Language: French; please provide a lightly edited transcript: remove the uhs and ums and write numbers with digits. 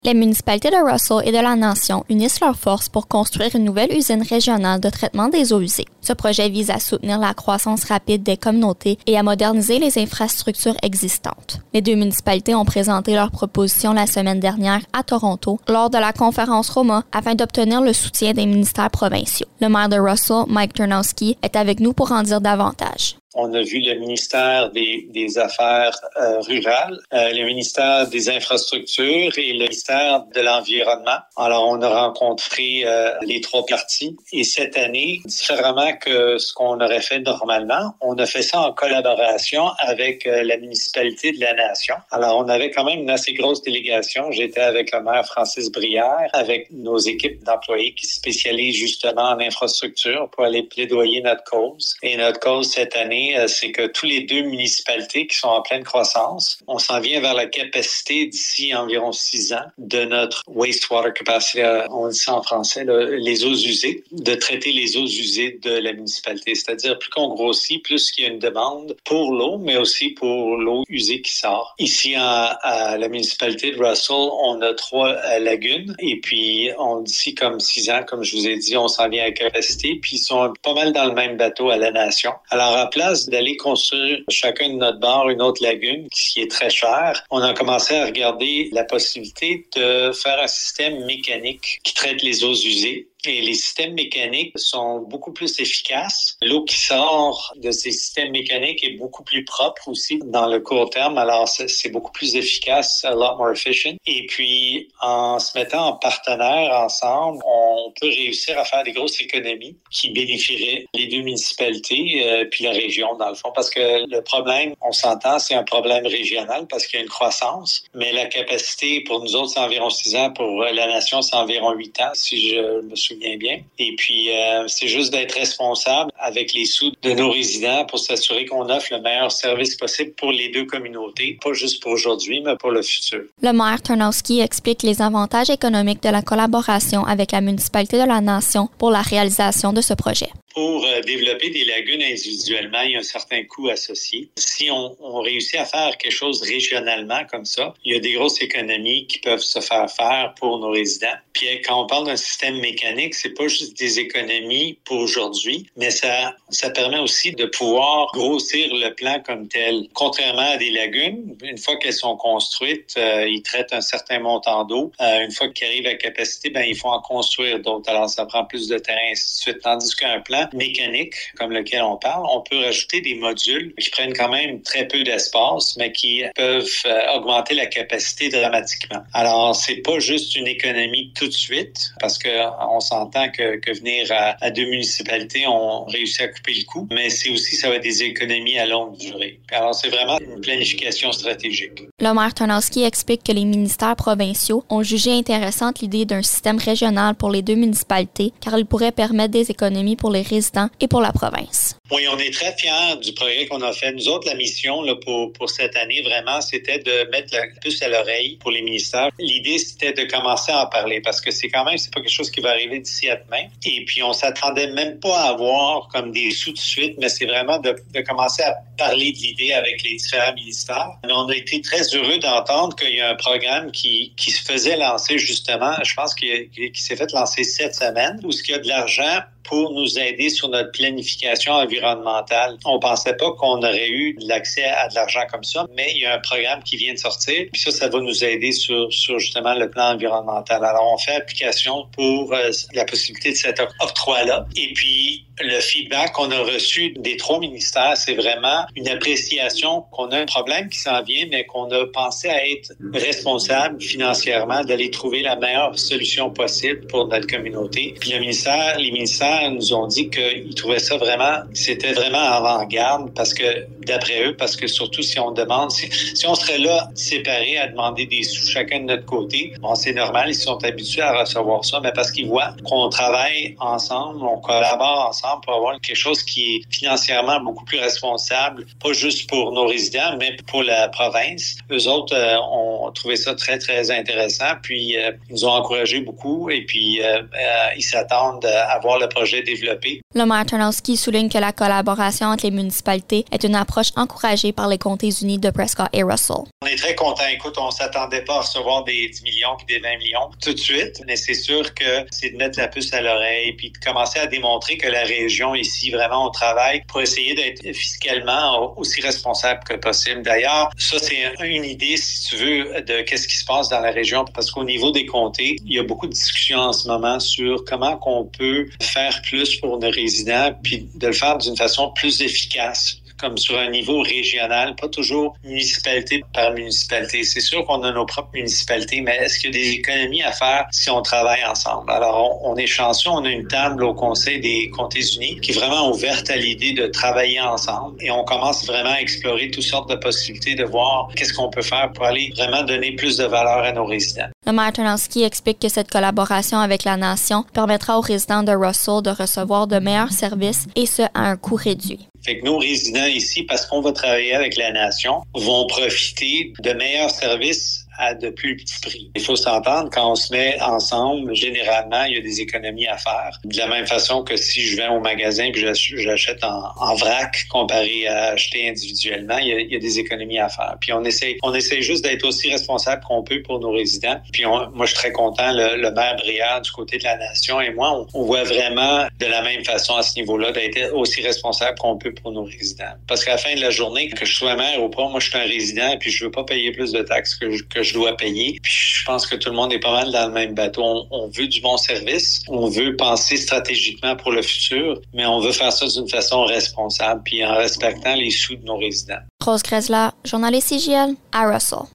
Les municipalités de Russell et de la Nation unissent leurs forces pour construire une nouvelle usine régionale de traitement des eaux usées. Ce projet vise à soutenir la croissance rapide des communautés et à moderniser les infrastructures existantes. Les deux municipalités ont présenté leurs propositions la semaine dernière à Toronto lors de la conférence Roma afin d'obtenir le soutien des ministères provinciaux. Le maire de Russell, Mike Ternowski, est avec nous pour en dire davantage. On a vu le ministère des Affaires rurales, le ministère des Infrastructures et le ministère de l'Environnement. Alors, on a rencontré les trois parties. Et cette année, différemment que ce qu'on aurait fait normalement, on a fait ça en collaboration avec la municipalité de la Nation. Alors, on avait quand même une assez grosse délégation. J'étais avec le maire Francis Brière, avec nos équipes d'employés qui se spécialisent justement en infrastructure pour aller plaidoyer notre cause. Et notre cause cette année, c'est que tous les deux municipalités qui sont en pleine croissance, on s'en vient vers la capacité d'ici environ 6 ans de notre wastewater capacity, on dit ça en français, les eaux usées, de traiter les eaux usées de la municipalité. C'est-à-dire, plus qu'on grossit, plus qu'il y a une demande pour l'eau, mais aussi pour l'eau usée qui sort. Ici, à la municipalité de Russell, on a 3 lagunes et puis d'ici comme 6 ans, comme je vous ai dit, on s'en vient à la capacité, puis ils sont pas mal dans le même bateau à la Nation. Alors, à place d'aller construire chacun de notre bord une autre lagune, qui est très cher, on a commencé à regarder la possibilité de faire un système mécanique qui traite les eaux usées. Et les systèmes mécaniques sont beaucoup plus efficaces. L'eau qui sort de ces systèmes mécaniques est beaucoup plus propre aussi dans le court terme. Alors, c'est beaucoup plus efficace, a lot more efficient. Et puis, en se mettant en partenaire ensemble, on peut réussir à faire des grosses économies qui bénéficieraient les deux municipalités puis la région, dans le fond. Parce que le problème, on s'entend, c'est un problème régional parce qu'il y a une croissance. Mais la capacité, pour nous autres, c'est environ 6 ans. Pour la Nation, c'est environ 8 ans, si je me souviens bien. Et puis, c'est juste d'être responsable avec les sous de nos résidents pour s'assurer qu'on offre le meilleur service possible pour les deux communautés, pas juste pour aujourd'hui, mais pour le futur. Le maire Ternowski explique les avantages économiques de la collaboration avec la municipalité de la Nation pour la réalisation de ce projet. Pour développer des lagunes individuellement, il y a un certain coût associé. Si on réussit à faire quelque chose régionalement comme ça, il y a des grosses économies qui peuvent se faire pour nos résidents. Puis quand on parle d'un système mécanique, c'est pas juste des économies pour aujourd'hui, mais ça permet aussi de pouvoir grossir le plan comme tel. Contrairement à des lagunes, une fois qu'elles sont construites, ils traitent un certain montant d'eau. Une fois qu'ils arrivent à capacité, il faut en construire d'autres. Alors, ça prend plus de terrain, ainsi de suite. Tandis qu'un plan mécanique, comme lequel on parle, on peut rajouter des modules qui prennent quand même très peu d'espace, mais qui peuvent augmenter la capacité dramatiquement. Alors, c'est pas juste une économie tout de suite, parce que on s'entend que venir à deux municipalités, on réussit à couper le coût, mais c'est aussi, ça va être des économies à longue durée. Alors, c'est vraiment une planification stratégique. Le maire Ternowski explique que les ministères provinciaux ont jugé intéressante l'idée d'un système régional pour les deux municipalités, car il pourrait permettre des économies pour les résidents et pour la province. Oui, on est très fiers du progrès qu'on a fait. Nous autres, la mission là, pour cette année, vraiment, c'était de mettre la puce à l'oreille pour les ministères. L'idée, c'était de commencer à en parler parce que c'est pas quelque chose qui va arriver d'ici à demain. Et puis, on s'attendait même pas à avoir comme des sous de suite, mais c'est vraiment de commencer à parler de l'idée avec les différents ministères. Mais on a été très heureux d'entendre qu'il y a un programme qui se faisait lancer justement, je pense qui s'est fait lancer cette semaine, où il y a de l'argent pour nous aider sur notre planification environnementale. On pensait pas qu'on aurait eu l'accès à de l'argent comme ça, mais il y a un programme qui vient de sortir, puis ça va nous aider sur justement le plan environnemental. Alors, on fait application pour la possibilité de cet octroi-là. Et puis, le feedback qu'on a reçu des 3 ministères, c'est vraiment une appréciation qu'on a un problème qui s'en vient, mais qu'on a pensé à être responsable financièrement, d'aller trouver la meilleure solution possible pour notre communauté. Puis les ministères nous ont dit qu'ils trouvaient ça c'était vraiment avant-garde parce que, d'après eux, parce que surtout si on demande, si on serait là séparés à demander des sous chacun de notre côté, bon, c'est normal, ils sont habitués à recevoir ça, mais parce qu'ils voient qu'on travaille ensemble, on collabore ensemble pour avoir quelque chose qui est financièrement beaucoup plus responsable, pas juste pour nos résidents, mais pour la province. Eux autres ont trouvé ça très, très intéressant, puis ils nous ont encouragés beaucoup et puis ils s'attendent à voir le projet développé. Le maire Ternowski souligne que la collaboration entre les municipalités est une approche approche encouragée par les comtés unis de Prescott et Russell. On est très contents. Écoute, on s'attendait pas à recevoir des 10 millions puis des 20 millions tout de suite, mais c'est sûr que c'est de mettre la puce à l'oreille puis de commencer à démontrer que la région ici, vraiment, on travaille pour essayer d'être fiscalement aussi responsable que possible. D'ailleurs, ça, c'est une idée, si tu veux, de qu'est-ce qui se passe dans la région, parce qu'au niveau des comtés, il y a beaucoup de discussions en ce moment sur comment qu'on peut faire plus pour nos résidents puis de le faire d'une façon plus efficace, comme sur un niveau régional, pas toujours municipalité par municipalité. C'est sûr qu'on a nos propres municipalités, mais est-ce qu'il y a des économies à faire si on travaille ensemble? Alors, on est chanceux, on a une table au Conseil des comtés unis qui est vraiment ouverte à l'idée de travailler ensemble et on commence vraiment à explorer toutes sortes de possibilités de voir qu'est-ce qu'on peut faire pour aller vraiment donner plus de valeur à nos résidents. Le maire Tarnowski explique que cette collaboration avec la Nation permettra aux résidents de Russell de recevoir de meilleurs services et ce, à un coût réduit. Fait que nos résidents ici, parce qu'on va travailler avec la Nation, vont profiter de meilleurs services à de plus petits prix. Il faut s'entendre, quand on se met ensemble, généralement, il y a des économies à faire. De la même façon que si je vais au magasin et que j'achète en vrac comparé à acheter individuellement, il y a des économies à faire. Puis on essaie juste d'être aussi responsable qu'on peut pour nos résidents. Puis moi, je suis très content, le maire Brière du côté de la Nation et moi, on voit vraiment de la même façon à ce niveau-là d'être aussi responsable qu'on peut pour nos résidents. Parce qu'à la fin de la journée, que je sois maire ou pas, moi, je suis un résident et puis je veux pas payer plus de taxes que je dois payer. Puis je pense que tout le monde est pas mal dans le même bateau. On veut du bon service, on veut penser stratégiquement pour le futur, mais on veut faire ça d'une façon responsable puis en respectant les sous de nos résidents. Rose Grezla, journaliste CGL à Russell.